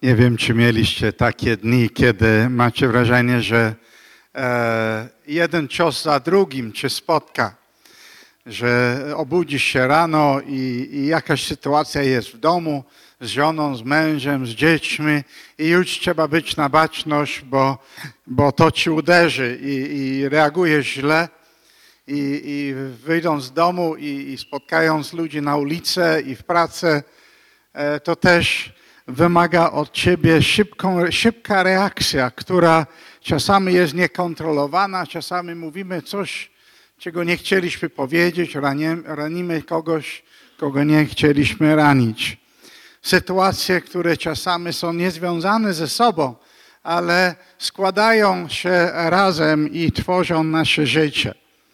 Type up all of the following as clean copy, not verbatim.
Nie wiem, czy mieliście takie dni, kiedy macie wrażenie, że jeden cios za drugim cię spotka, że obudzisz się rano i jakaś sytuacja jest w domu z żoną, z mężem, z dziećmi i już trzeba być na baczność, bo to ci uderzy i reagujesz źle. I wyjdą z domu i spotkając ludzi na ulicę i w pracę, to też wymaga od ciebie szybka reakcja, która czasami jest niekontrolowana, czasami mówimy coś, czego nie chcieliśmy powiedzieć, ranimy kogoś, kogo nie chcieliśmy ranić. Sytuacje, które czasami są niezwiązane ze sobą, ale składają się razem i tworzą nasze życie.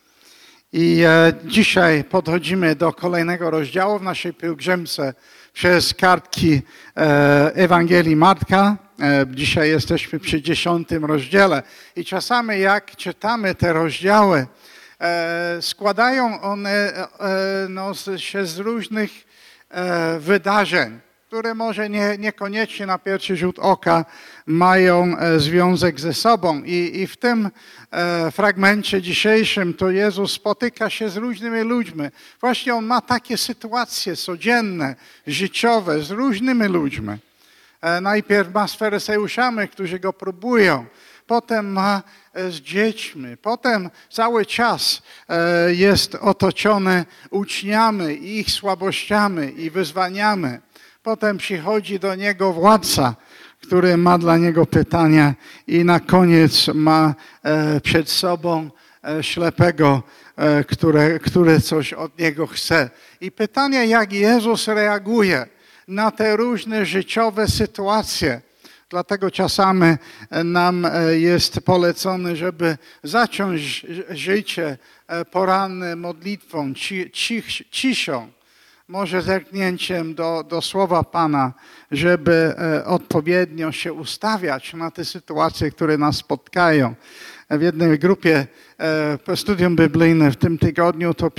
I dzisiaj podchodzimy do kolejnego rozdziału w naszej pielgrzymce przez kartki Ewangelii Marka. Dzisiaj jesteśmy przy 10 rozdziale i czasami jak czytamy te rozdziały, składają one się z różnych wydarzeń, które może niekoniecznie na pierwszy rzut oka mają związek ze sobą. I w tym fragmencie dzisiejszym to Jezus spotyka się z różnymi ludźmi. Właśnie On ma takie sytuacje codzienne, życiowe z różnymi ludźmi. Najpierw ma z faryzeuszami, którzy Go próbują. Potem ma z dziećmi. Potem cały czas jest otoczony uczniami i ich słabościami i wyzwaniami. Potem przychodzi do Niego władca, który ma dla Niego pytania i na koniec ma przed sobą ślepego, który coś od Niego chce. I pytanie, jak Jezus reaguje na te różne życiowe sytuacje. Dlatego czasami nam jest polecone, żeby zacząć życie poranne modlitwą, ciszą. Może zerknięciem do słowa Pana, żeby odpowiednio się ustawiać na te sytuacje, które nas spotkają. W jednej grupie studium biblijne w tym tygodniu to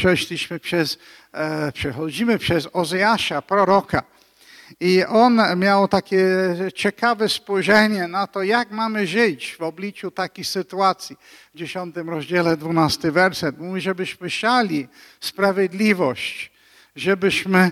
przechodzimy przez Ozeasza, proroka. I on miał takie ciekawe spojrzenie na to, jak mamy żyć w obliczu takich sytuacji. W 10 rozdziale, 12 werset mówi, żebyśmy siali sprawiedliwość, żebyśmy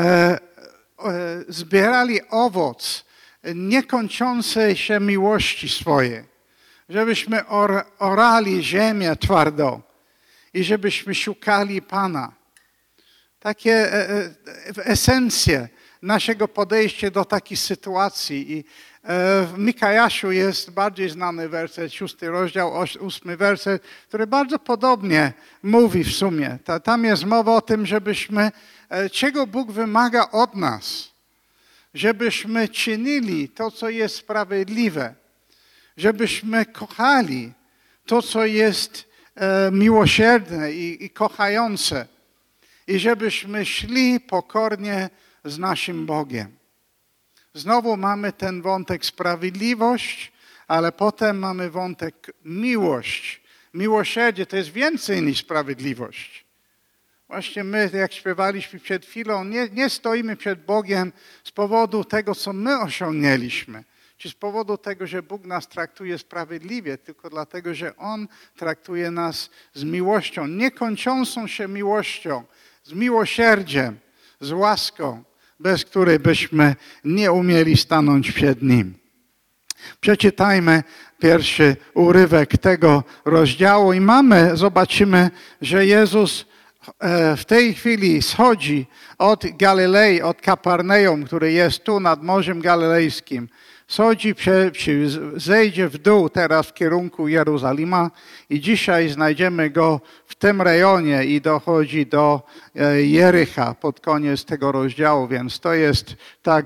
zbierali owoc niekończącej się miłości swojej, żebyśmy orali ziemię twardą i żebyśmy szukali Pana. Takie esencje naszego podejścia do takich sytuacji. I w Mikajaszu jest bardziej znany werset, 6 rozdział, 8 werset, który bardzo podobnie mówi w sumie. Tam jest mowa o tym, czego Bóg wymaga od nas. Żebyśmy czynili to, co jest sprawiedliwe. Żebyśmy kochali to, co jest miłosierne i kochające. I żebyśmy szli pokornie z naszym Bogiem. Znowu mamy ten wątek sprawiedliwość, ale potem mamy wątek miłość. Miłosierdzie to jest więcej niż sprawiedliwość. Właśnie my, jak śpiewaliśmy przed chwilą, nie stoimy przed Bogiem z powodu tego, co my osiągnęliśmy, czy z powodu tego, że Bóg nas traktuje sprawiedliwie, tylko dlatego, że On traktuje nas z miłością, niekończącą się miłością, z miłosierdziem, z łaską, bez której byśmy nie umieli stanąć przed Nim. Przeczytajmy pierwszy urywek tego rozdziału i zobaczymy, że Jezus w tej chwili schodzi od Galilei, od Kapernaum, który jest tu nad Morzem Galilejskim. Zejdzie w dół teraz w kierunku Jerozolima i dzisiaj znajdziemy go w tym rejonie i dochodzi do Jericha pod koniec tego rozdziału, więc to jest ta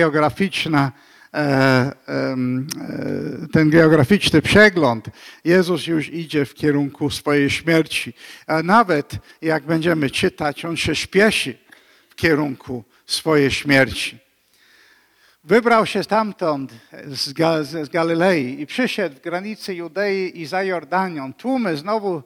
ten geograficzny przegląd. Jezus już idzie w kierunku swojej śmierci. A nawet jak będziemy czytać, On się śpieszy w kierunku swojej śmierci. Wybrał się stamtąd z Galilei i przyszedł w granicy Judei i za Jordanią. Tłumy znowu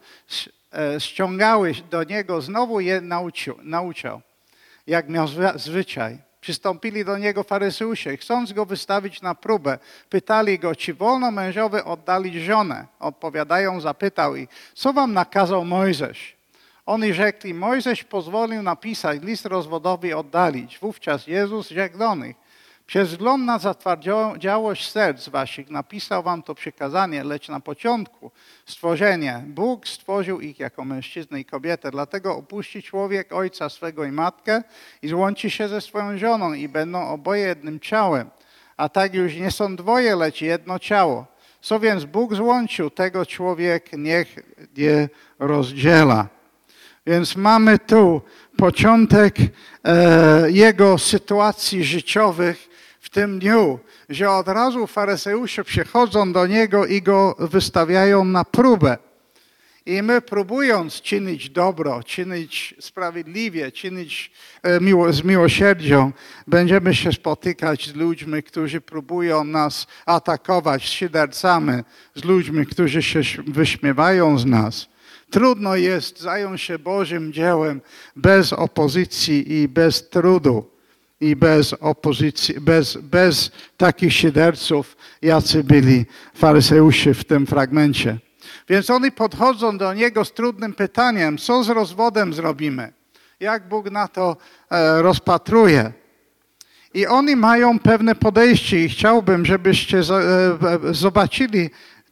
ściągały do Niego, znowu je nauczał, jak miał zwyczaj. Przystąpili do niego faryzeusze, chcąc go wystawić na próbę. Pytali go, czy wolno mężowi oddalić żonę? Odpowiadają, zapytał ich, co wam nakazał Mojżesz? Oni rzekli, Mojżesz pozwolił napisać list rozwodowy i oddalić. Wówczas Jezus rzekł do nich, przez wzgląd na zatwardziałość serc waszych napisał wam to przykazanie, lecz na początku stworzenia Bóg stworzył ich jako mężczyznę i kobietę. Dlatego opuści człowiek ojca swego i matkę i złączy się ze swoją żoną i będą oboje jednym ciałem. A tak już nie są dwoje, lecz jedno ciało. Co więc Bóg złączył, tego człowiek niech nie rozdziela. Więc mamy tu początek jego sytuacji życiowych w tym dniu, że od razu faryzeusze przychodzą do niego i go wystawiają na próbę. I my próbując czynić dobro, czynić sprawiedliwie, czynić z miłosierdzią, będziemy się spotykać z ludźmi, którzy próbują nas atakować, szydercami, z ludźmi, którzy się wyśmiewają z nas. Trudno jest zająć się Bożym dziełem bez opozycji i bez trudu i bez opozycji, bez takich szyderców, jacy byli faryzeusze w tym fragmencie. Więc oni podchodzą do niego z trudnym pytaniem, co z rozwodem zrobimy? Jak Bóg na to rozpatruje? I oni mają pewne podejście i chciałbym, żebyście zobaczyli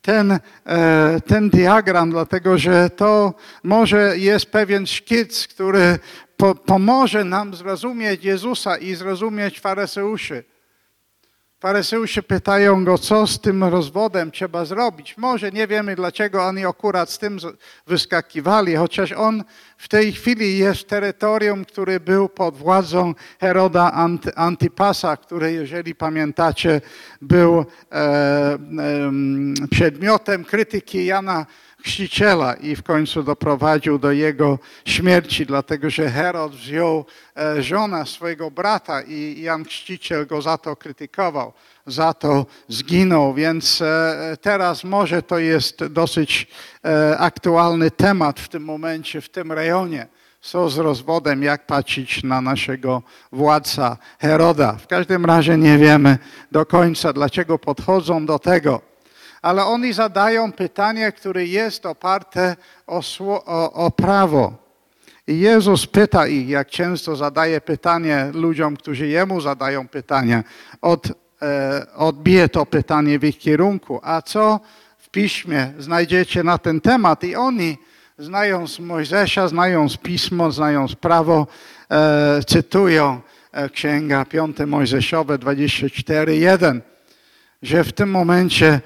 ten diagram, dlatego że to może jest pewien szkic, który pomoże nam zrozumieć Jezusa i zrozumieć faryzeuszy. Faryzeusze pytają go, co z tym rozwodem trzeba zrobić. Może nie wiemy, dlaczego oni akurat z tym wyskakiwali, chociaż on w tej chwili jest w terytorium, który był pod władzą Heroda Antipasa, który, jeżeli pamiętacie, był przedmiotem krytyki Jana Chrzciciela i w końcu doprowadził do jego śmierci, dlatego że Herod wziął żonę swojego brata i Jan Chrzciciel go za to krytykował, za to zginął, więc teraz może to jest dosyć aktualny temat w tym momencie, w tym rejonie. Co z rozwodem, jak patrzeć na naszego władcę Heroda. W każdym razie nie wiemy do końca, dlaczego podchodzą do tego. Ale oni zadają pytanie, które jest oparte o prawo. I Jezus pyta ich, jak często zadaje pytanie ludziom, którzy Jemu zadają pytania. Odbije to pytanie w ich kierunku. A co w Piśmie znajdziecie na ten temat? I oni, znając Mojżesza, znając Pismo, znając prawo, cytują Księga 5 Mojżeszowe 24:1. Że w tym momencie,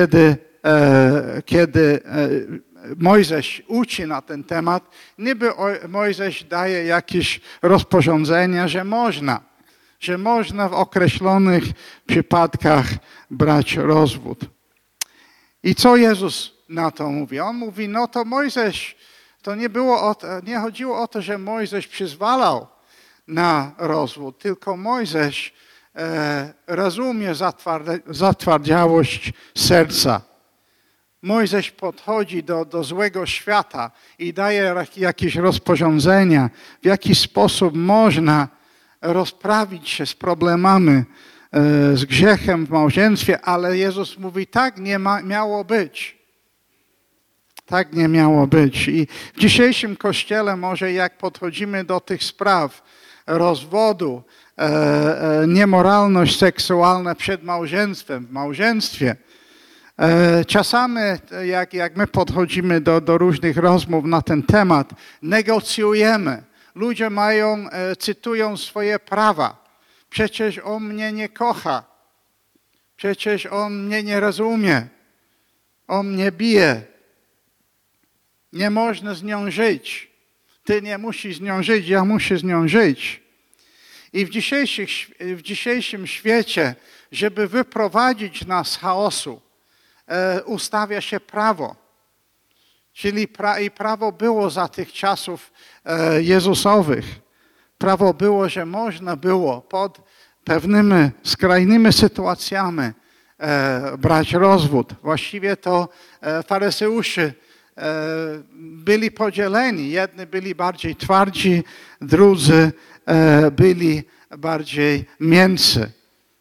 kiedy Mojżesz uczy na ten temat, niby Mojżesz daje jakieś rozporządzenia, że można w określonych przypadkach brać rozwód. I co Jezus na to mówi? On mówi, no to Mojżesz, to nie chodziło o to, że Mojżesz przyzwalał na rozwód, tylko Mojżesz rozumie zatwardziałość serca. Mojżesz podchodzi do złego świata i daje jakieś rozporządzenia, w jaki sposób można rozprawić się z problemami, z grzechem w małżeństwie, ale Jezus mówi, tak nie miało być. Tak nie miało być. I w dzisiejszym Kościele może jak podchodzimy do tych spraw rozwodu, niemoralność seksualna przed małżeństwem, w małżeństwie. Czasami, jak my podchodzimy do różnych rozmów na ten temat, negocjujemy. Ludzie cytują swoje prawa. Przecież on mnie nie kocha. Przecież on mnie nie rozumie. On mnie bije. Nie można z nią żyć. Ty nie musisz z nią żyć, ja muszę z nią żyć. I w dzisiejszym świecie, żeby wyprowadzić nas z chaosu, ustawia się prawo. Czyli prawo było za tych czasów Jezusowych. Prawo było, że można było pod pewnymi skrajnymi sytuacjami brać rozwód. Właściwie to faryzeusze byli podzieleni. Jedni byli bardziej twardzi, drudzy byli bardziej miękcy.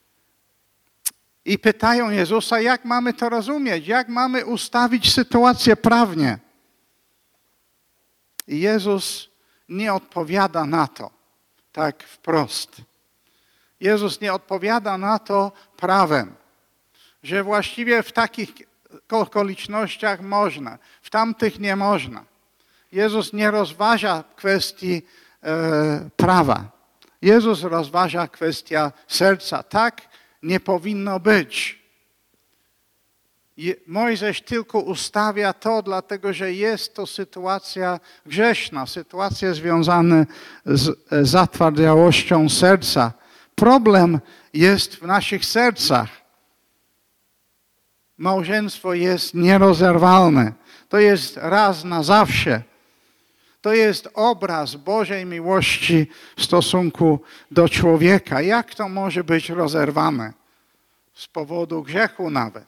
I pytają Jezusa, jak mamy to rozumieć, jak mamy ustawić sytuację prawnie. I Jezus nie odpowiada na to tak wprost. Jezus nie odpowiada na to prawem, że właściwie w takich okolicznościach można, w tamtych nie można. Jezus nie rozważa kwestii prawa. Jezus rozważa kwestię serca. Tak nie powinno być. Mojżesz tylko ustawia to, dlatego że jest to sytuacja grzeszna, sytuacja związana z zatwardziałością serca. Problem jest w naszych sercach. Małżeństwo jest nierozerwalne. To jest raz na zawsze. To jest obraz Bożej miłości w stosunku do człowieka. Jak to może być rozerwane? Z powodu grzechu nawet.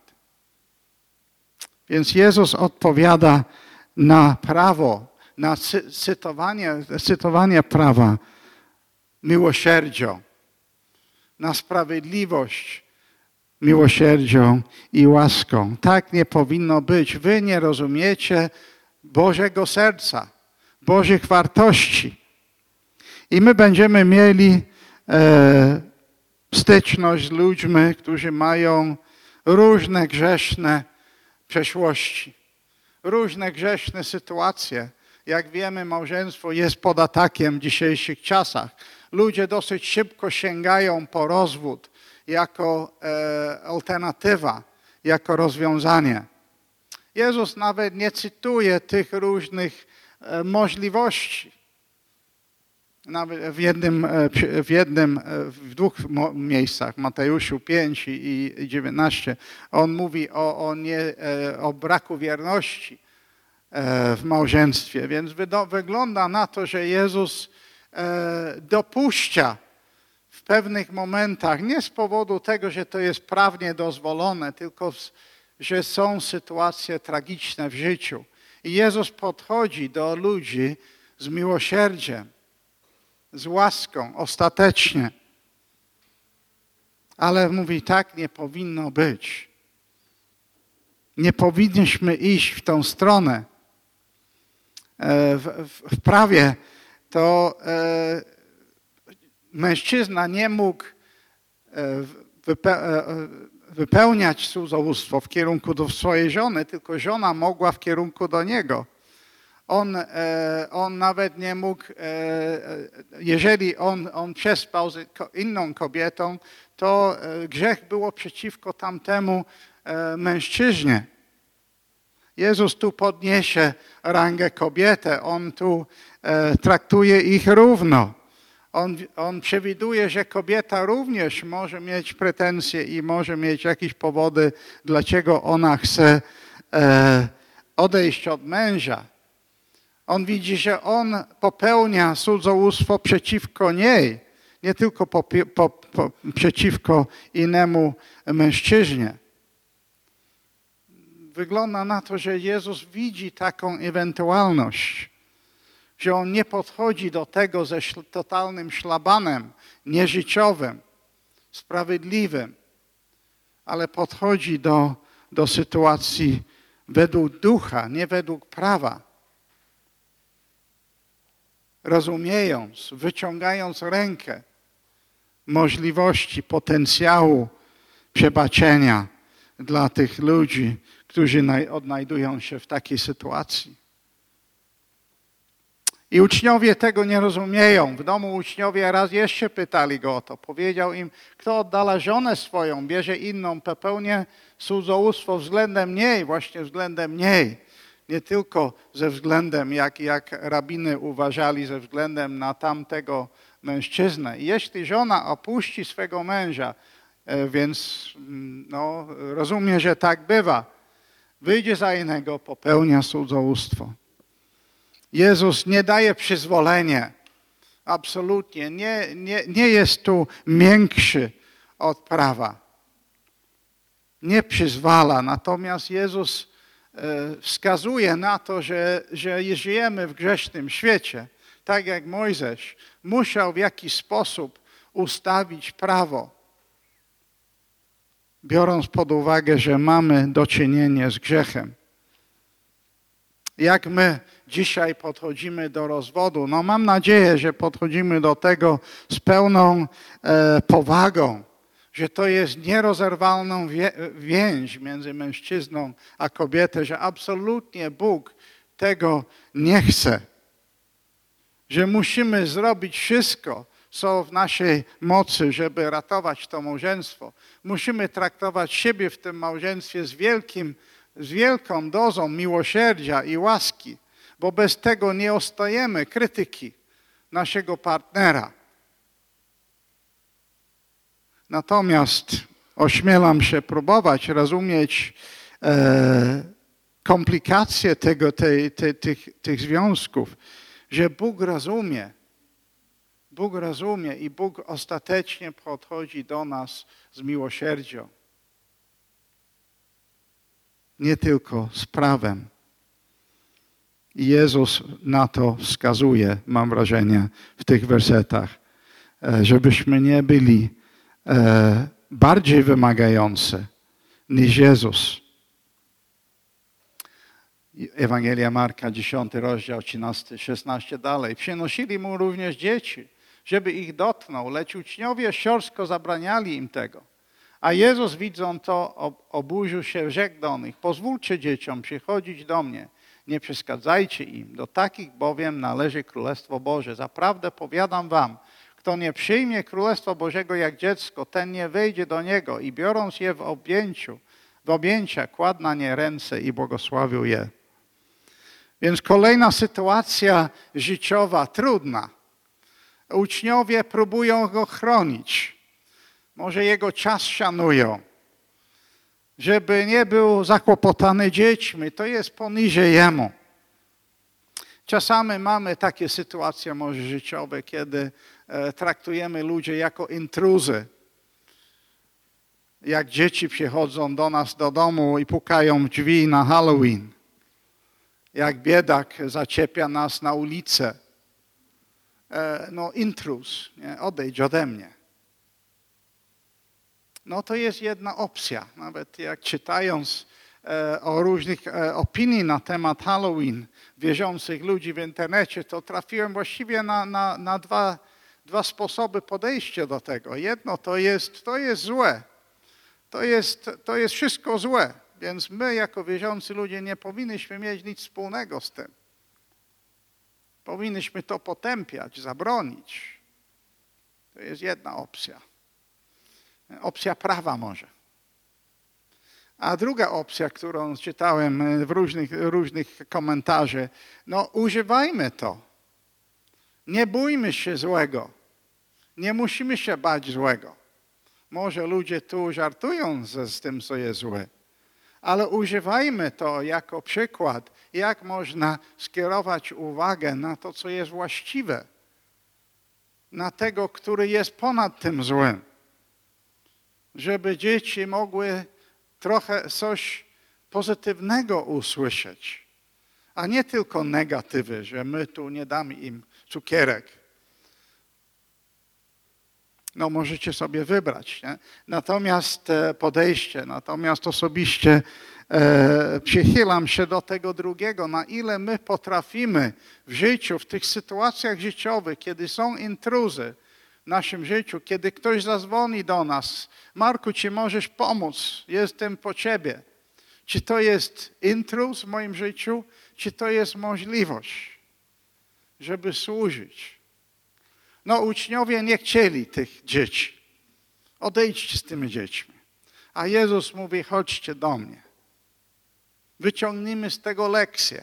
Więc Jezus odpowiada na prawo, na cytowanie prawa miłosierdzią, na sprawiedliwość miłosierdzią i łaską. Tak nie powinno być. Wy nie rozumiecie Bożego serca, Bożych wartości. I my będziemy mieli styczność z ludźmi, którzy mają różne grzeszne przeszłości, różne grzeszne sytuacje. Jak wiemy, małżeństwo jest pod atakiem w dzisiejszych czasach. Ludzie dosyć szybko sięgają po rozwód jako alternatywa, jako rozwiązanie. Jezus nawet nie cytuje tych różnych możliwości. Nawet w dwóch miejscach, Mateuszu 5 i 19, on mówi o braku wierności w małżeństwie. Więc wygląda na to, że Jezus dopuszcza w pewnych momentach, nie z powodu tego, że to jest prawnie dozwolone, tylko że są sytuacje tragiczne w życiu. I Jezus podchodzi do ludzi z miłosierdziem, z łaską, ostatecznie. Ale mówi, tak nie powinno być. Nie powinniśmy iść w tą stronę. W prawie to mężczyzna nie mógł wypełniać cudzołóstwo w kierunku do swojej żony, tylko żona mogła w kierunku do niego. On nawet nie mógł, jeżeli on przespał z inną kobietą, to grzech było przeciwko tamtemu mężczyźnie. Jezus tu podniesie rangę kobiety, on tu traktuje ich równo. On przewiduje, że kobieta również może mieć pretensje i może mieć jakieś powody, dlaczego ona chce odejść od męża. On widzi, że on popełnia cudzołóstwo przeciwko niej, nie tylko przeciwko innemu mężczyźnie. Wygląda na to, że Jezus widzi taką ewentualność, że on nie podchodzi do tego ze totalnym szlabanem, nieżyciowym, sprawiedliwym, ale podchodzi do sytuacji według ducha, nie według prawa. Rozumiejąc, wyciągając rękę możliwości, potencjału przebaczenia dla tych ludzi, którzy odnajdują się w takiej sytuacji. I uczniowie tego nie rozumieją. W domu uczniowie raz jeszcze pytali go o to. Powiedział im, kto oddala żonę swoją, bierze inną, popełnia cudzołóstwo względem niej, właśnie względem niej. Nie tylko ze względem, jak rabiny uważali, ze względem na tamtego mężczyznę. I jeśli żona opuści swego męża, więc rozumie, że tak bywa, wyjdzie za innego, popełnia cudzołóstwo. Jezus nie daje przyzwolenia. Absolutnie. Nie jest tu miększy od prawa. Nie przyzwala. Natomiast Jezus wskazuje na to, że żyjemy w grzesznym świecie. Tak jak Mojżesz musiał w jakiś sposób ustawić prawo, biorąc pod uwagę, że mamy do czynienia z grzechem. Jak my dzisiaj podchodzimy do rozwodu? No mam nadzieję, że podchodzimy do tego z pełną powagą, że to jest nierozerwalną więź między mężczyzną a kobietą, że absolutnie Bóg tego nie chce. Że musimy zrobić wszystko, co w naszej mocy, żeby ratować to małżeństwo. Musimy traktować siebie w tym małżeństwie z wielką dozą miłosierdzia i łaski, bo bez tego nie ostajemy krytyki naszego partnera. Natomiast ośmielam się próbować rozumieć komplikacje tych związków, że Bóg rozumie i Bóg ostatecznie podchodzi do nas z miłosierdzią. Nie tylko z prawem. I Jezus na to wskazuje, mam wrażenie, w tych wersetach, żebyśmy nie byli bardziej wymagający niż Jezus. Ewangelia Marka, 10 rozdział, 13-16 dalej. Przynosili mu również dzieci, żeby ich dotknął, lecz uczniowie siostrko zabraniali im tego. A Jezus, widząc to, oburzył się, rzekł do nich: pozwólcie dzieciom przychodzić do mnie, nie przeszkadzajcie im, do takich bowiem należy Królestwo Boże. Zaprawdę powiadam wam, kto nie przyjmie Królestwa Bożego jak dziecko, ten nie wejdzie do niego. I biorąc je w objęcia, kładł na nie ręce i błogosławił je. Więc kolejna sytuacja życiowa, trudna. Uczniowie próbują go chronić. Może jego czas szanują. Żeby nie był zakłopotany dziećmi, to jest poniżej jemu. Czasami mamy takie sytuacje może życiowe, kiedy traktujemy ludzi jako intruzy. Jak dzieci przychodzą do nas do domu i pukają w drzwi na Halloween. Jak biedak zaczepia nas na ulicę. No intruz, nie? Odejdź ode mnie. No to jest jedna opcja. Nawet jak czytając o różnych opinii na temat Halloween wierzących ludzi w internecie, to trafiłem właściwie na dwa sposoby podejścia do tego. Jedno to jest złe. To jest wszystko złe. Więc my jako wierzący ludzie nie powinniśmy mieć nic wspólnego z tym. Powinniśmy to potępiać, zabronić. To jest jedna opcja. Opcja prawa może. A druga opcja, którą czytałem w różnych komentarzach, no używajmy to. Nie bójmy się złego. Nie musimy się bać złego. Może ludzie tu żartują z tym, co jest złe. Ale używajmy to jako przykład, jak można skierować uwagę na to, co jest właściwe. Na tego, który jest ponad tym złym. Żeby dzieci mogły trochę coś pozytywnego usłyszeć, a nie tylko negatywy, że my tu nie damy im cukierek. No możecie sobie wybrać. Nie? Natomiast natomiast osobiście przychylam się do tego drugiego, na ile my potrafimy w życiu, w tych sytuacjach życiowych, kiedy są intruzy w naszym życiu, kiedy ktoś zadzwoni do nas: Marku, czy możesz pomóc? Jestem po ciebie. Czy to jest intruz w moim życiu, czy to jest możliwość, żeby służyć? No uczniowie nie chcieli tych dzieci. Odejdźcie z tymi dziećmi. A Jezus mówi: chodźcie do mnie. Wyciągnijmy z tego lekcję.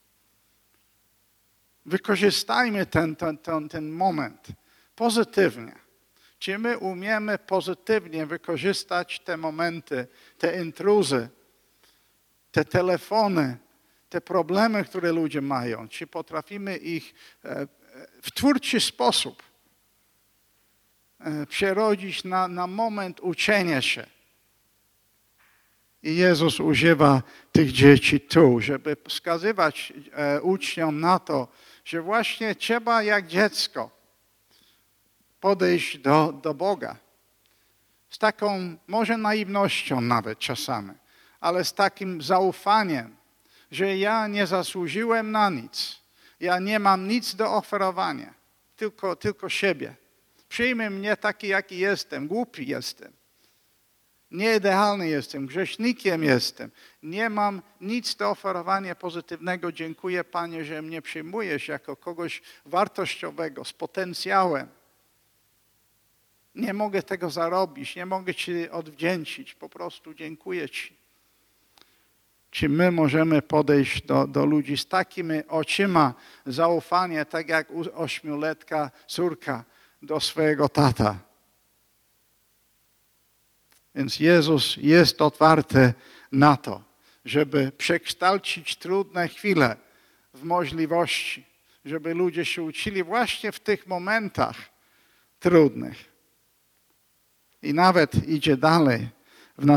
Wykorzystajmy ten moment pozytywnie. Czy my umiemy pozytywnie wykorzystać te momenty, te intruzy, te telefony, te problemy, które ludzie mają? Czy potrafimy ich w twórczy sposób przerodzić na moment uczenia się? I Jezus używa tych dzieci tu, żeby wskazywać uczniom na to, że właśnie trzeba jak dziecko podejść do Boga. Z taką może naiwnością nawet czasami, ale z takim zaufaniem, że ja nie zasłużyłem na nic. Ja nie mam nic do oferowania, tylko siebie. Przyjmij mnie taki, jaki jestem, głupi jestem. Nieidealny jestem, grzesznikiem jestem. Nie mam nic do oferowania pozytywnego. Dziękuję, Panie, że mnie przyjmujesz jako kogoś wartościowego, z potencjałem. Nie mogę tego zarobić, nie mogę Ci odwdzięczyć. Po prostu dziękuję Ci. Czy my możemy podejść do ludzi z takimi oczyma zaufania, tak jak 8-letnia córka do swojego tata? Więc Jezus jest otwarty na to, żeby przekształcić trudne chwile w możliwości, żeby ludzie się uczyli właśnie w tych momentach trudnych. I nawet idzie dalej w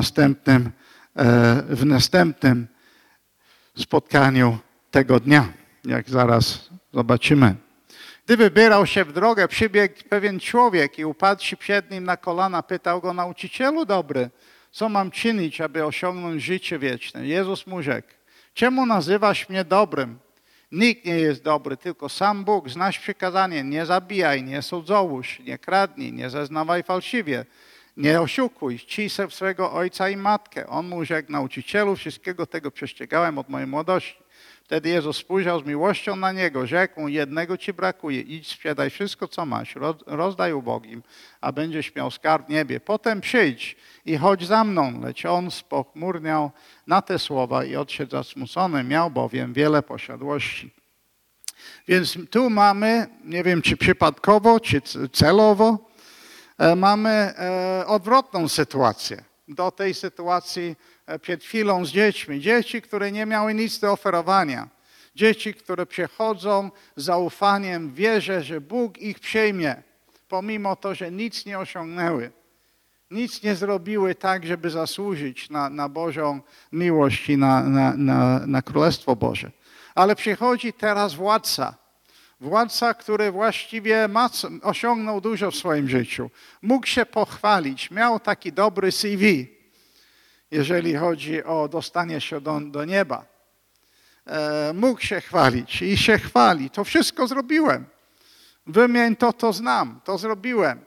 następnym spotkaniu tego dnia, jak zaraz zobaczymy. Gdy wybierał się w drogę, przybiegł pewien człowiek i upadł się przed nim na kolana, pytał go: nauczycielu dobry, co mam czynić, aby osiągnąć życie wieczne? Jezus mu rzekł: czemu nazywasz mnie dobrym? Nikt nie jest dobry, tylko sam Bóg. Znasz przykazanie: nie zabijaj, nie cudzołóż, nie kradnij, nie zeznawaj fałszywie, nie oszukuj, czcij swego ojca i matkę. On mu rzekł: nauczycielu, wszystkiego tego przestrzegałem od mojej młodości. Wtedy Jezus spojrzał z miłością na niego, rzekł mu: jednego ci brakuje, idź, sprzedaj wszystko, co masz, rozdaj ubogim, a będziesz miał skarb w niebie. Potem przyjdź i chodź za mną. Lecz on spochmurniał na te słowa i odszedł zasmucony, miał bowiem wiele posiadłości. Więc tu mamy, nie wiem czy przypadkowo, czy celowo, mamy odwrotną sytuację do tej sytuacji przed chwilą z dziećmi. Dzieci, które nie miały nic do oferowania. Dzieci, które przychodzą z zaufaniem w wierze, że Bóg ich przyjmie, pomimo to, że nic nie osiągnęły. Nic nie zrobiły tak, żeby zasłużyć na Bożą miłość i na Królestwo Boże. Ale przychodzi teraz władca. Władca, który właściwie osiągnął dużo w swoim życiu. Mógł się pochwalić, miał taki dobry CV, jeżeli chodzi o dostanie się do nieba. Mógł się chwalić i się chwali. To wszystko zrobiłem. Wymień to znam, to zrobiłem.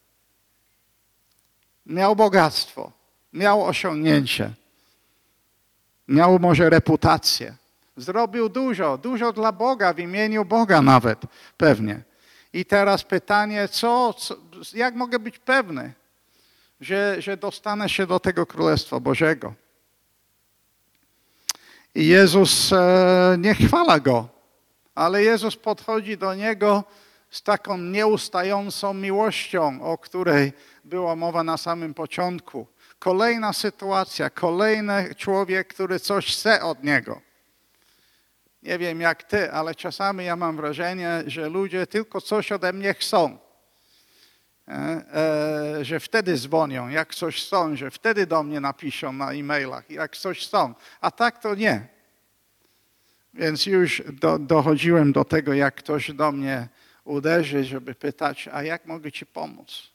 Miał bogactwo, miał osiągnięcie, miał może reputację. Zrobił dużo dla Boga, w imieniu Boga nawet pewnie. I teraz pytanie, jak mogę być pewny, że dostanę się do tego Królestwa Bożego? I Jezus nie chwala go, ale Jezus podchodzi do niego z taką nieustającą miłością, o której była mowa na samym początku. Kolejna sytuacja, kolejny człowiek, który coś chce od niego. Nie wiem jak ty, ale czasami ja mam wrażenie, że ludzie tylko coś ode mnie chcą. Że wtedy dzwonią, jak coś chcą, że wtedy do mnie napiszą na e-mailach, jak coś chcą. A tak to nie. Więc już dochodziłem do tego, jak ktoś do mnie uderzy, żeby pytać: a jak mogę ci pomóc?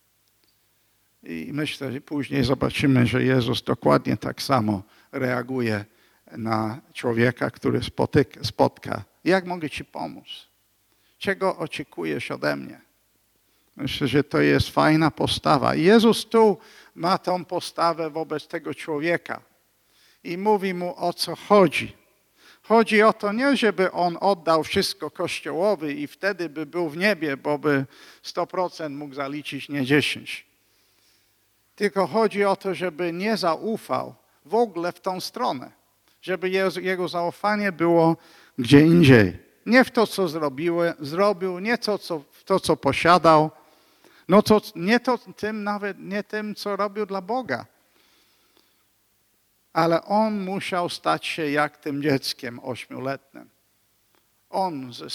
I myślę, że później zobaczymy, że Jezus dokładnie tak samo reaguje na człowieka, który spotka. Jak mogę ci pomóc? Czego oczekujesz ode mnie? Myślę, że to jest fajna postawa. I Jezus tu ma tą postawę wobec tego człowieka i mówi mu, o co chodzi. Chodzi o to nie, żeby on oddał wszystko Kościołowi i wtedy by był w niebie, bo by 100% mógł zaliczyć, nie 10%. Tylko chodzi o to, żeby nie zaufał w ogóle w tą stronę. Żeby jego zaufanie było gdzie indziej. Nie w to, co zrobił, nie w to, co posiadał. Nie tym, co robił dla Boga. Ale on musiał stać się jak tym dzieckiem 8-letnim. On ze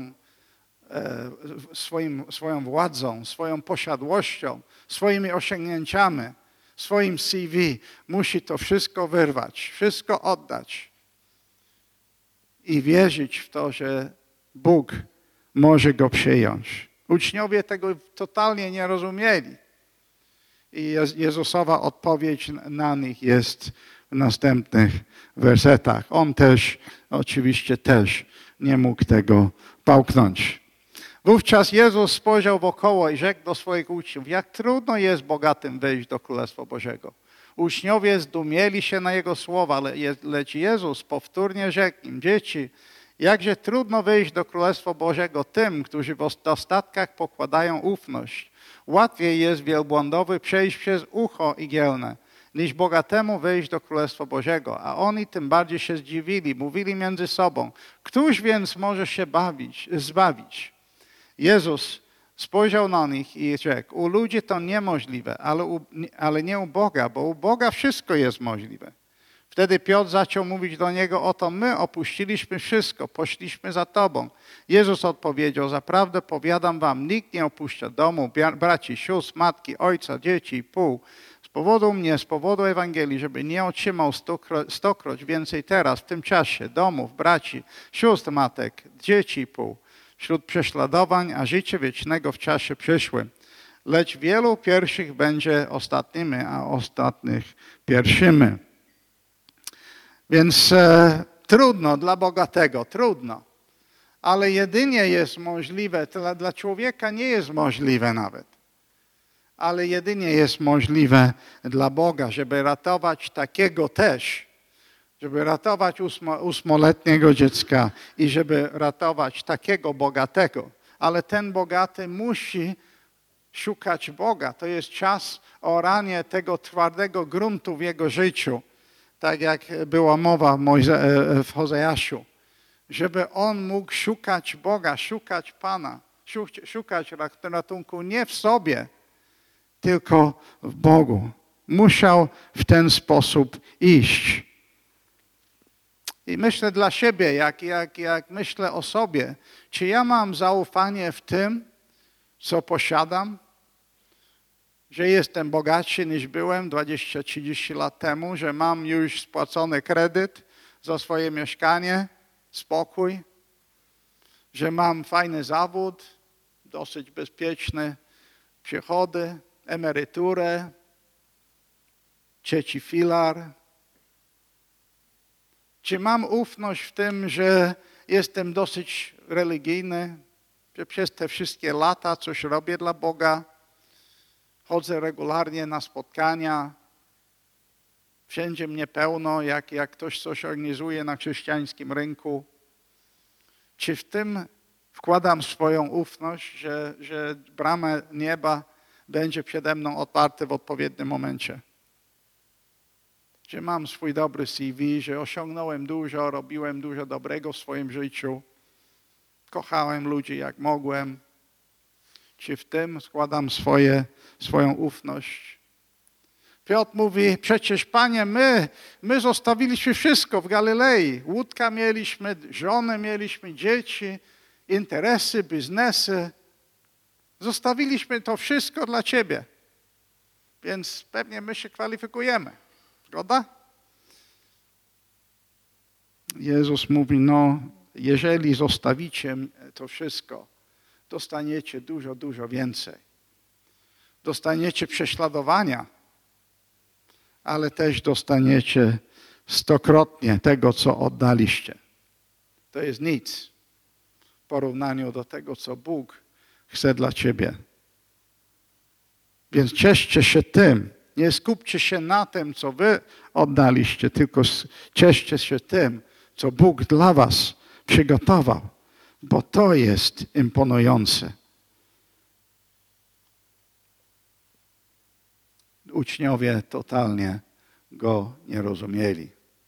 swoją władzą, swoją posiadłością, swoimi osiągnięciami, swoim CV musi to wszystko wyrwać, wszystko oddać i wierzyć w to, że Bóg może go przyjąć. Uczniowie tego totalnie nie rozumieli. I Jezusowa odpowiedź na nich jest w następnych wersetach. On też, oczywiście też nie mógł tego połknąć. Wówczas Jezus spojrzał wokoło i rzekł do swoich uczniów, jak trudno jest bogatym wejść do Królestwa Bożego. Uczniowie zdumieli się na Jego słowa, lecz Jezus powtórnie rzekł im, dzieci, jakże trudno wejść do Królestwa Bożego tym, którzy w dostatkach pokładają ufność. Łatwiej jest wielbłądowi przejść przez ucho igielne, niż bogatemu wejść do Królestwa Bożego. A oni tym bardziej się zdziwili, mówili między sobą, któż więc może się zbawić? Jezus spojrzał na nich i rzekł, u ludzi to niemożliwe, ale nie u Boga, bo u Boga wszystko jest możliwe. Wtedy Piotr zaczął mówić do niego, oto my opuściliśmy wszystko, poszliśmy za Tobą. Jezus odpowiedział, zaprawdę powiadam wam, nikt nie opuszcza domu, braci, sióstr, matki, ojca, dzieci i pół. Z powodu mnie, z powodu Ewangelii, żeby nie otrzymał stokroć więcej teraz, w tym czasie, domów, braci, sióstr, matek, dzieci i pół. Wśród prześladowań, a życie wiecznego w czasie przyszłym. Lecz wielu pierwszych będzie ostatnimi, a ostatnich pierwszymi. Więc trudno dla bogatego, trudno. Ale jedynie jest możliwe, dla człowieka nie jest możliwe nawet. Ale jedynie jest możliwe dla Boga, żeby ratować takiego też. Żeby ratować 8-letniego dziecka i żeby ratować takiego bogatego. Ale ten bogaty musi szukać Boga. To jest czas orania tego twardego gruntu w jego życiu. Tak jak była mowa w Hozejaszu. Żeby on mógł szukać Boga, szukać Pana. Szukać ratunku nie w sobie, tylko w Bogu. Musiał w ten sposób iść. I myślę dla siebie, jak myślę o sobie, czy ja mam zaufanie w tym, co posiadam? Że jestem bogatszy niż byłem 20-30 lat temu, że mam już spłacony kredyt za swoje mieszkanie, spokój, że mam fajny zawód, dosyć bezpieczne przychody, emeryturę, trzeci filar. Czy mam ufność w tym, że jestem dosyć religijny, że przez te wszystkie lata coś robię dla Boga, chodzę regularnie na spotkania, wszędzie mnie pełno, jak ktoś coś organizuje na chrześcijańskim rynku. Czy w tym wkładam swoją ufność, że brama nieba będzie przede mną otwarta w odpowiednim momencie? Że mam swój dobry CV, że osiągnąłem dużo, robiłem dużo dobrego w swoim życiu, kochałem ludzi jak mogłem. Czy w tym składam swoją ufność? Piotr mówi, przecież Panie, my zostawiliśmy wszystko w Galilei. Łódka mieliśmy, żonę mieliśmy, dzieci, interesy, biznesy. Zostawiliśmy to wszystko dla Ciebie. Więc pewnie my się kwalifikujemy. Zgoda? Jezus mówi, jeżeli zostawicie to wszystko, dostaniecie dużo, dużo więcej. Dostaniecie prześladowania, ale też dostaniecie 100-krotnie tego, co oddaliście. To jest nic w porównaniu do tego, co Bóg chce dla ciebie. Więc cieszcie się tym. Nie skupcie się na tym, co wy oddaliście, tylko cieszcie się tym, co Bóg dla was przygotował, bo to jest imponujące. Uczniowie totalnie go nie rozumieli.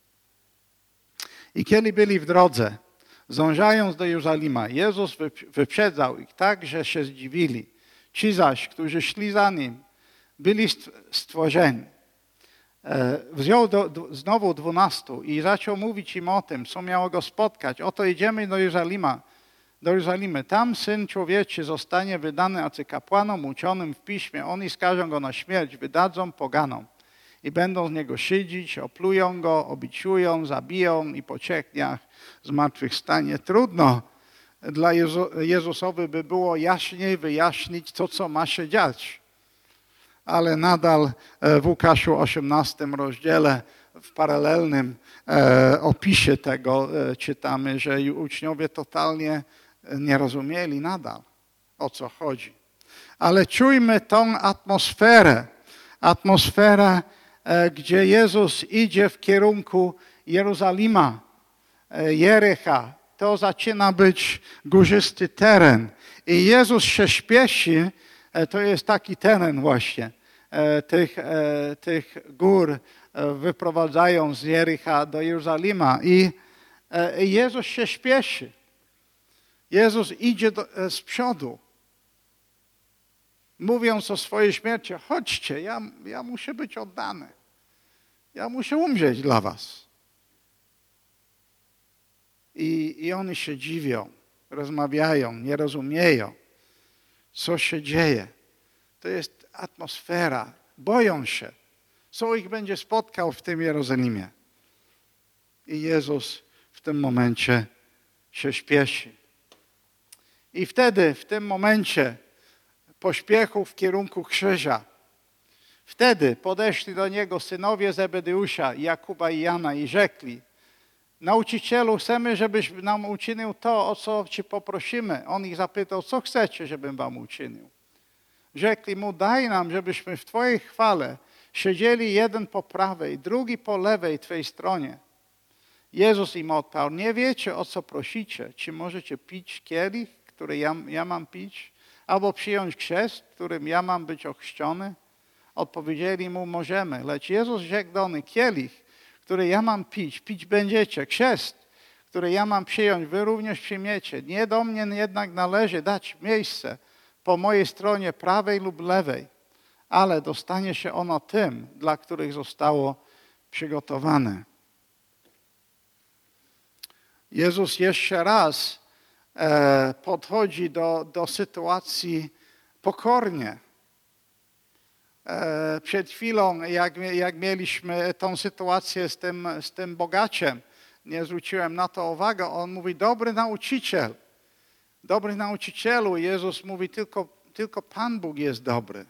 I kiedy byli w drodze, zdążając do Jerozolima, Jezus wyprzedzał ich tak, że się zdziwili. Ci zaś, którzy szli za Nim, byli stworzeni. Wziął znowu 12 i zaczął mówić im o tym, co miało go spotkać. Oto idziemy do Jerozolimy. Tam Syn Człowieczy zostanie wydany arcykapłanom uczonym w piśmie. Oni skażą go na śmierć, wydadzą poganom. I będą z niego szydzić, oplują go, obiciują, zabiją i po 3 dniach zmartwychwstanie. Trudno dla Jezusowi by było jaśniej wyjaśnić to, co ma się dziać. Ale nadal w Łukaszu 18 rozdziale w paralelnym opisie tego czytamy, że uczniowie totalnie nie rozumieli nadal, o co chodzi. Ale czujmy tą atmosferę, gdzie Jezus idzie w kierunku Jerozolima, Jericha. To zaczyna być górzysty teren. I Jezus się śpieszy, to jest taki teren właśnie, tych gór wyprowadzają z Jericha do Jerozolima. I Jezus się śpieszy. Jezus idzie z przodu, mówiąc o swojej śmierci. Chodźcie, ja muszę być oddany. Ja muszę umrzeć dla was. I oni się dziwią, rozmawiają, nie rozumieją, co się dzieje. To jest atmosfera. Boją się, co ich będzie spotkał w tym Jerozolimie. I Jezus w tym momencie się śpieszy. I wtedy, w tym momencie pośpiechu w kierunku krzyża, wtedy podeszli do Niego synowie Zebedeusza, Jakuba i Jana i rzekli: Nauczycielu, chcemy, żebyś nam uczynił to, o co Ci poprosimy. On ich zapytał: co chcecie, żebym wam uczynił? Rzekli mu: daj nam, żebyśmy w Twojej chwale siedzieli jeden po prawej, drugi po lewej Twej stronie. Jezus im odparł: nie wiecie, o co prosicie. Czy możecie pić kielich, który ja mam pić? Albo przyjąć chrzest, którym ja mam być ochrzczony? Odpowiedzieli mu: możemy. Lecz Jezus rzekł do nich: kielich, który ja mam pić, pić będziecie. Chrzest, który ja mam przyjąć, wy również przyjmiecie. Nie do mnie jednak należy dać miejsce po mojej stronie prawej lub lewej, ale dostanie się ono tym, dla których zostało przygotowane. Jezus jeszcze raz podchodzi do sytuacji pokornie. Przed chwilą, jak mieliśmy tą sytuację z tym bogaczem, nie zwróciłem na to uwagi, on mówi: dobry nauczyciel. Dobry nauczycielu. Jezus mówi: tylko Pan Bóg jest dobry.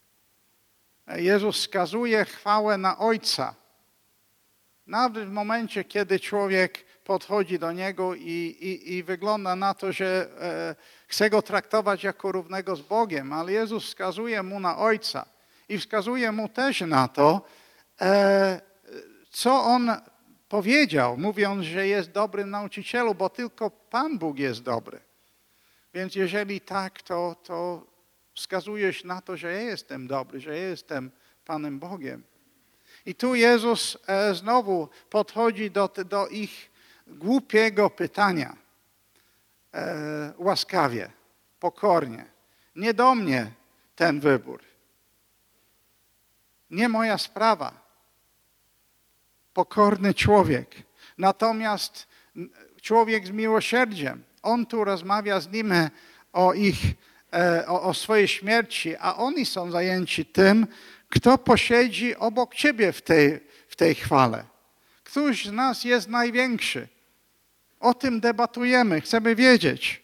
Jezus wskazuje chwałę na Ojca. Nawet w momencie, kiedy człowiek podchodzi do Niego i wygląda na to, że chce Go traktować jako równego z Bogiem, ale Jezus wskazuje mu na Ojca i wskazuje mu też na to, co On powiedział, mówiąc, że jest dobrym nauczycielem, bo tylko Pan Bóg jest dobry. Więc jeżeli tak, to wskazujesz na to, że ja jestem dobry, że ja jestem Panem Bogiem. I tu Jezus znowu podchodzi do ich głupiego pytania. Łaskawie, pokornie. Nie do mnie ten wybór. Nie moja sprawa. Pokorny człowiek. Natomiast człowiek z miłosierdziem. On tu rozmawia z nim o swojej śmierci, a oni są zajęci tym, kto posiedzi obok Ciebie w tej chwale. Któż z nas jest największy? O tym debatujemy, chcemy wiedzieć.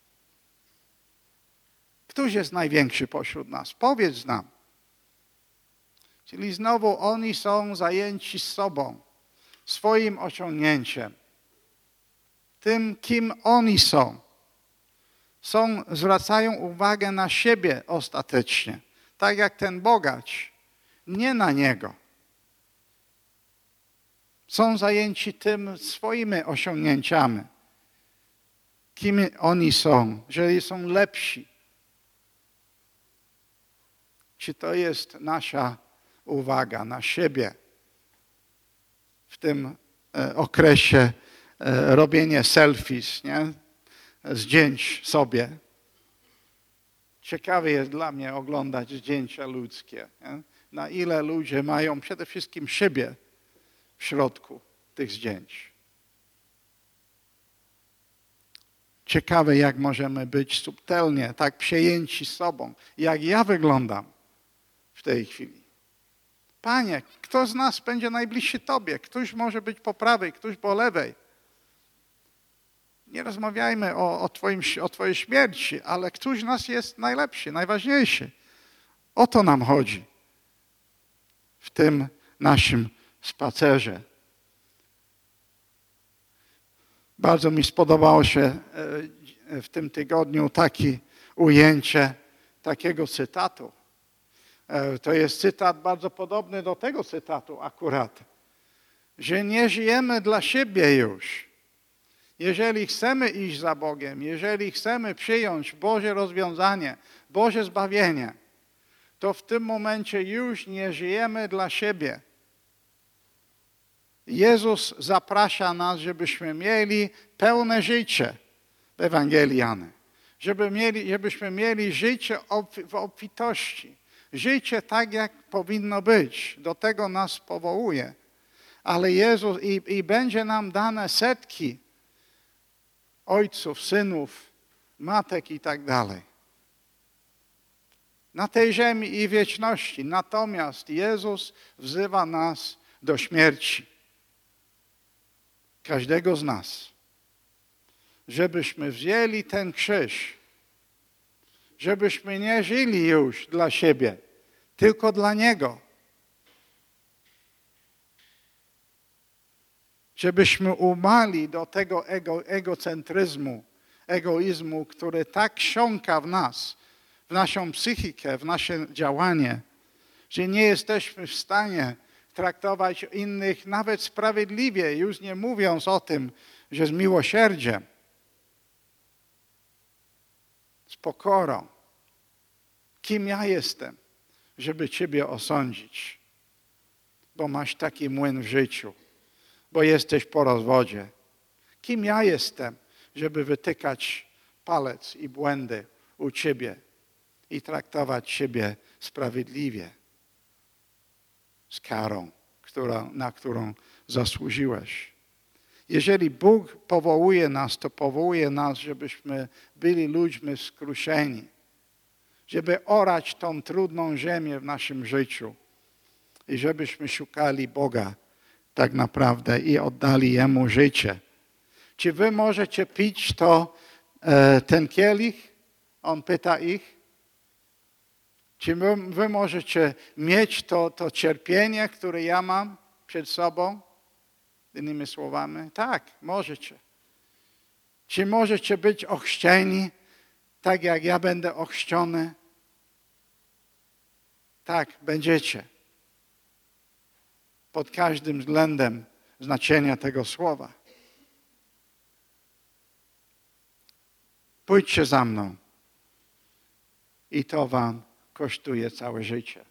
Któż jest największy pośród nas? Powiedz nam. Czyli znowu oni są zajęci sobą, swoim osiągnięciem, tym, kim oni są. Zwracają uwagę na siebie ostatecznie, tak jak ten bogacz, nie na niego. Są zajęci tym swoimi osiągnięciami, kim oni są, że są lepsi. Czy to jest nasza uwaga na siebie w tym okresie robienie selfies, nie? Zdjęć sobie. Ciekawe jest dla mnie oglądać zdjęcia ludzkie. Nie? Na ile ludzie mają przede wszystkim siebie w środku tych zdjęć. Ciekawe, jak możemy być subtelnie tak przejęci sobą, jak ja wyglądam w tej chwili. Panie, kto z nas będzie najbliższy Tobie? Któż może być po prawej, któż po lewej? Nie rozmawiajmy o Twojej śmierci, ale któż z nas jest najlepszy, najważniejszy. O to nam chodzi w tym naszym spacerze. Bardzo mi spodobało się w tym tygodniu takie ujęcie takiego cytatu. To jest cytat bardzo podobny do tego cytatu akurat, że nie żyjemy dla siebie już. Jeżeli chcemy iść za Bogiem, jeżeli chcemy przyjąć Boże rozwiązanie, Boże zbawienie, to w tym momencie już nie żyjemy dla siebie. Jezus zaprasza nas, żebyśmy mieli pełne życie w Ewangelii Jana. Żebyśmy mieli życie w obfitości. Życie tak, jak powinno być. Do tego nas powołuje. Ale Jezus i będzie nam dane setki ojców, synów, matek i tak dalej. Na tej ziemi i wieczności. Natomiast Jezus wzywa nas do śmierci. Każdego z nas. Żebyśmy wzięli ten krzyż. Żebyśmy nie żyli już dla siebie, tylko dla Niego. Żebyśmy umarli do tego egocentryzmu, egoizmu, który tak wsiąka w nas, w naszą psychikę, w nasze działanie, że nie jesteśmy w stanie traktować innych nawet sprawiedliwie, już nie mówiąc o tym, że z miłosierdziem, z pokorą. Kim ja jestem, żeby Ciebie osądzić? Bo masz taki młyn w życiu, bo jesteś po rozwodzie. Kim ja jestem, żeby wytykać palec i błędy u Ciebie i traktować siebie sprawiedliwie z karą, na którą zasłużyłeś. Jeżeli Bóg powołuje nas, to powołuje nas, żebyśmy byli ludźmi skruszeni, żeby orać tą trudną ziemię w naszym życiu i żebyśmy szukali Boga tak naprawdę i oddali Jemu życie. Czy wy możecie pić ten kielich? On pyta ich. Czy wy możecie mieć to cierpienie, które ja mam przed sobą? Innymi słowami, tak, możecie. Czy możecie być ochrzczeni, tak jak ja będę ochrzczony? Tak, będziecie. Pod każdym względem znaczenia tego słowa. Pójdźcie za mną i to wam kosztuje całe życie.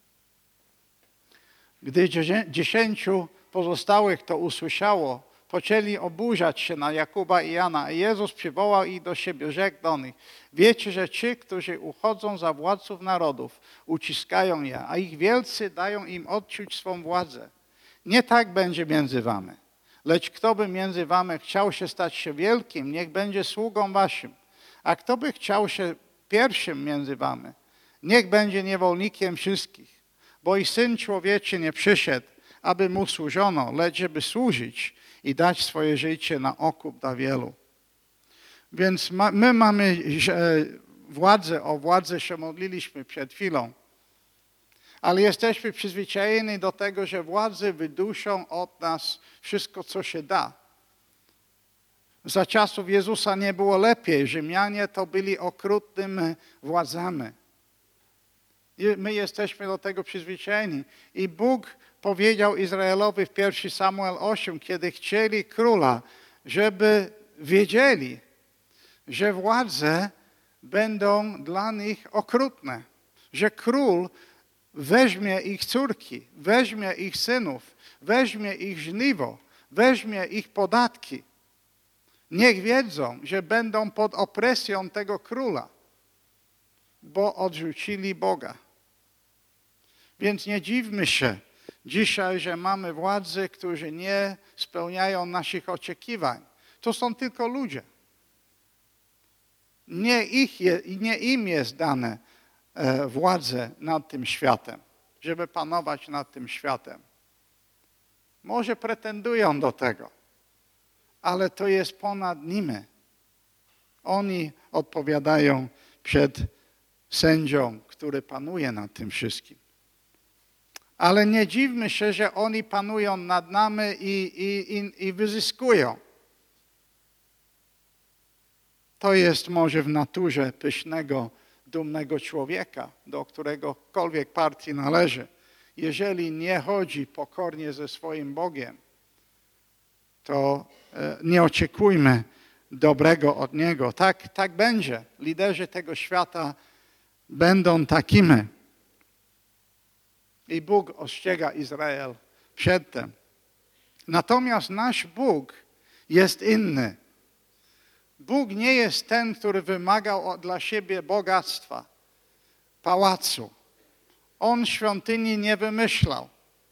Gdy 10 pozostałych to usłyszało, poczęli oburzać się na Jakuba i Jana. I Jezus przywołał ich do siebie, rzekł do nich: wiecie, że ci, którzy uchodzą za władców narodów, uciskają je, a ich wielcy dają im odczuć swą władzę. Nie tak będzie między wami. Lecz kto by między wami chciał się stać się wielkim, niech będzie sługą waszym. A kto by chciał się pierwszym między wami, niech będzie niewolnikiem wszystkich. Bo i Syn Człowieczy nie przyszedł, aby mu służono, lecz żeby służyć i dać swoje życie na okup dla wielu. Więc my mamy władzę, o władzę się modliliśmy przed chwilą. Ale jesteśmy przyzwyczajeni do tego, że władze wyduszą od nas wszystko, co się da. Za czasów Jezusa nie było lepiej. Rzymianie to byli okrutnymi władzami. My jesteśmy do tego przyzwyczajeni. I Bóg powiedział Izraelowi w 1 Samuel 8, kiedy chcieli króla, żeby wiedzieli, że władze będą dla nich okrutne. Że król weźmie ich córki, weźmie ich synów, weźmie ich żniwo, weźmie ich podatki. Niech wiedzą, że będą pod opresją tego króla, bo odrzucili Boga. Więc nie dziwmy się dzisiaj, że mamy władze, którzy nie spełniają naszych oczekiwań. To są tylko ludzie. Nie im jest dane władzę nad tym światem, żeby panować nad tym światem. Może pretendują do tego, ale to jest ponad nimi. Oni odpowiadają przed sędzią, który panuje nad tym wszystkim. Ale nie dziwmy się, że oni panują nad nami i wyzyskują. To jest może w naturze pysznego, dumnego człowieka, do któregokolwiek partii należy. Jeżeli nie chodzi pokornie ze swoim Bogiem, to nie oczekujmy dobrego od Niego. Tak będzie. Liderzy tego świata będą takimi. I Bóg ostrzega Izrael przed tym. Natomiast nasz Bóg jest inny. Bóg nie jest ten, który wymagał dla siebie bogactwa, pałacu. On świątyni nie wymyślał.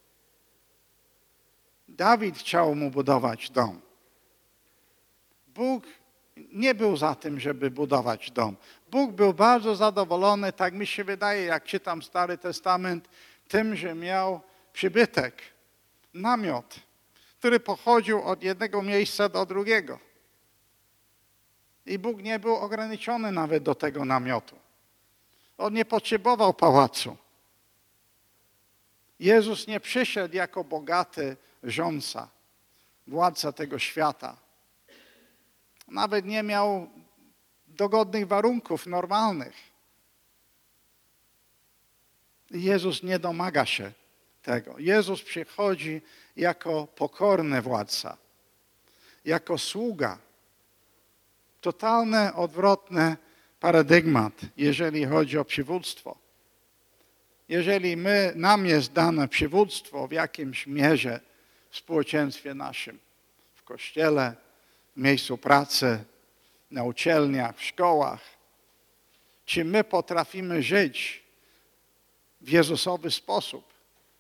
Dawid chciał mu budować dom. Bóg nie był za tym, żeby budować dom. Bóg był bardzo zadowolony, tak mi się wydaje, jak czytam Stary Testament, tym, że miał przybytek, namiot, który pochodził od jednego miejsca do drugiego. I Bóg nie był ograniczony nawet do tego namiotu. On nie potrzebował pałacu. Jezus nie przyszedł jako bogaty rządca, władca tego świata. Nawet nie miał dogodnych warunków normalnych. Jezus nie domaga się tego. Jezus przychodzi jako pokorny władca, jako sługa. Totalny, odwrotny paradygmat, jeżeli chodzi o przywództwo. Jeżeli nam jest dane przywództwo w jakimś mierze w społeczeństwie naszym, w kościele, w miejscu pracy, na uczelniach, w szkołach, czy my potrafimy żyć w Jezusowy sposób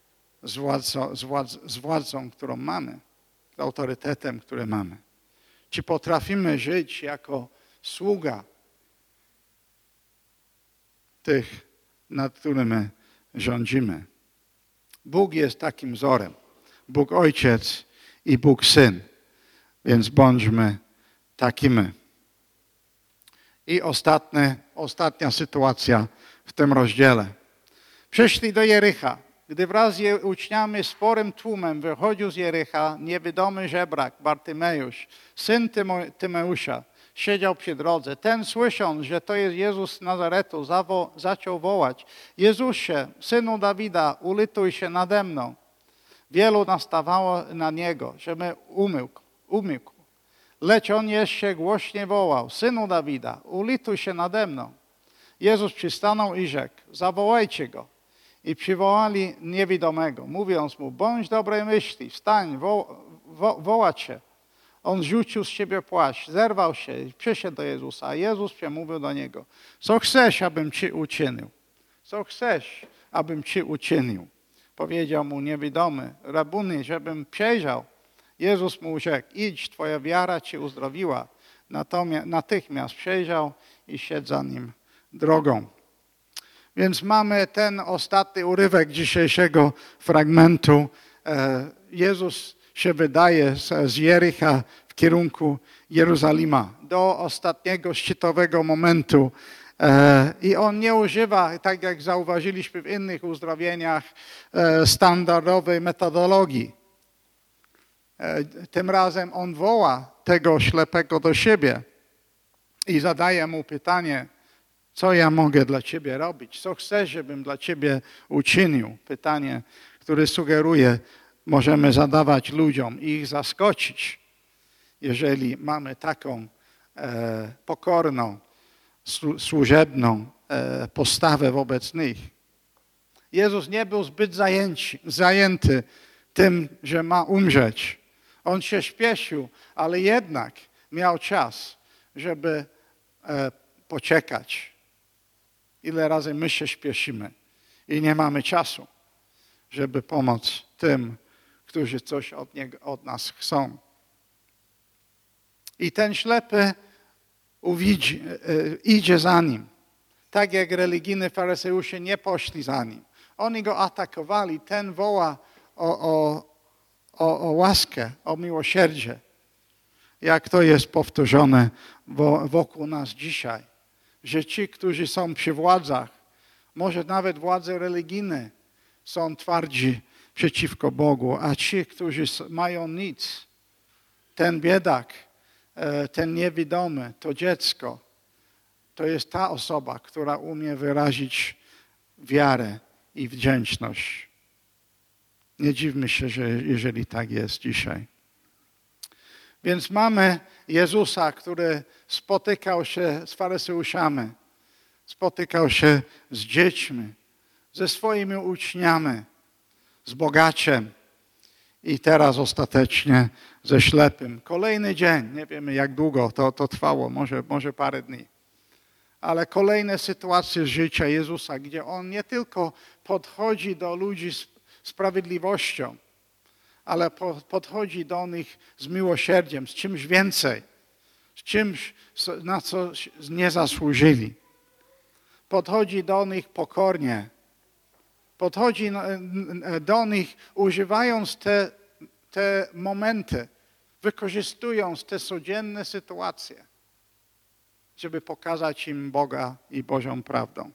z władzą, którą mamy, z autorytetem, który mamy? Czy potrafimy żyć jako sługa tych, nad którymi rządzimy? Bóg jest takim wzorem. Bóg Ojciec i Bóg Syn. Więc bądźmy takimi. I ostatnia sytuacja w tym rozdziale. Przyszli do Jericha. Gdy wraz z uczniami sporym tłumem wychodził z Jericha niewidomy żebrak Bartymeusz, syn Tymeusza, siedział przy drodze. Ten, słysząc, że to jest Jezus z Nazaretu, zaczął wołać: Jezusie, synu Dawida, ulituj się nade mną. Wielu nastawało na niego, żeby umilkł. Lecz on jeszcze głośniej wołał: Synu Dawida, ulituj się nade mną. Jezus przystanął i rzekł: Zawołajcie go. I przywołali niewidomego, mówiąc mu: bądź dobrej myśli, wstań, woła cię. On rzucił z siebie płaszcz, zerwał się i przyszedł do Jezusa. A Jezus przemówił do niego: co chcesz, abym ci uczynił? Co chcesz, abym ci uczynił? Powiedział mu niewidomy: Rabuni, żebym przejrzał. Jezus mu rzekł: idź, twoja wiara cię uzdrowiła. Natychmiast przejrzał i szedł za nim drogą. Więc mamy ten ostatni urywek dzisiejszego fragmentu. Jezus się wydaje z Jericha w kierunku Jerozolima do ostatniego szczytowego momentu. I on nie używa, tak jak zauważyliśmy w innych uzdrowieniach, standardowej metodologii. Tym razem on woła tego ślepego do siebie i zadaje mu pytanie: co ja mogę dla ciebie robić? Co chcesz, żebym dla ciebie uczynił? Pytanie, które sugeruje, możemy zadawać ludziom i ich zaskoczyć, jeżeli mamy taką pokorną, służebną postawę wobec nich. Jezus nie był zbyt zajęty tym, że ma umrzeć. On się śpieszył, ale jednak miał czas, żeby poczekać. Ile razy my się śpieszymy i nie mamy czasu, żeby pomóc tym, którzy coś od nas chcą. I ten ślepy idzie za nim. Tak jak religijni faryzeusze nie poszli za nim. Oni go atakowali. Ten woła o łaskę, o miłosierdzie. jak to jest powtórzone wokół nas dzisiaj, że ci, którzy są przy władzach, może nawet władze religijne, są twardzi przeciwko Bogu, a ci, którzy mają nic, ten biedak, ten niewidomy, to dziecko, to jest ta osoba, która umie wyrazić wiarę i wdzięczność. Nie dziwmy się, że jeżeli tak jest dzisiaj. Więc mamy Jezusa, który spotykał się z faryzeuszami, spotykał się z dziećmi, ze swoimi uczniami, z bogaczem i teraz ostatecznie ze ślepym. Kolejny dzień, nie wiemy jak długo to trwało, może parę dni. Ale kolejne sytuacje z życia Jezusa, gdzie On nie tylko podchodzi do ludzi z sprawiedliwością, ale podchodzi do nich z miłosierdziem, z czymś więcej, z czymś, na co nie zasłużyli. Podchodzi do nich pokornie. Podchodzi do nich używając te momenty, wykorzystując te codzienne sytuacje, żeby pokazać im Boga i Bożą prawdą.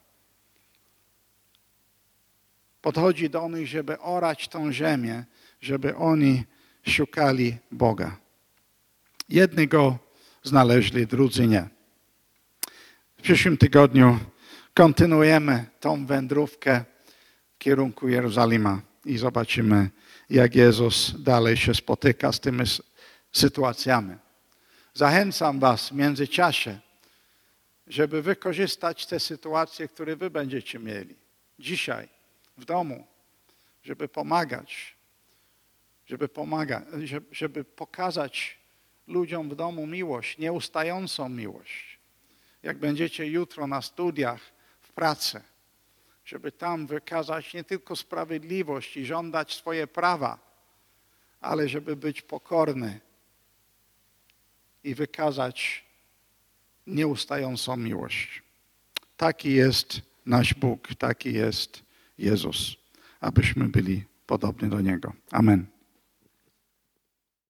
Podchodzi do nich, żeby orać tą ziemię, żeby oni szukali Boga. Jedni Go znaleźli, drudzy nie. W przyszłym tygodniu kontynuujemy tą wędrówkę w kierunku Jerozolima i zobaczymy, jak Jezus dalej się spotyka z tymi sytuacjami. Zachęcam was w międzyczasie, żeby wykorzystać te sytuacje, które wy będziecie mieli dzisiaj w domu, żeby pokazać ludziom w domu miłość, nieustającą miłość. Jak będziecie jutro na studiach, w pracy, żeby tam wykazać nie tylko sprawiedliwość i żądać swoje prawa, ale żeby być pokorny i wykazać nieustającą miłość. Taki jest nasz Bóg, taki jest Jezus, abyśmy byli podobni do Niego. Amen.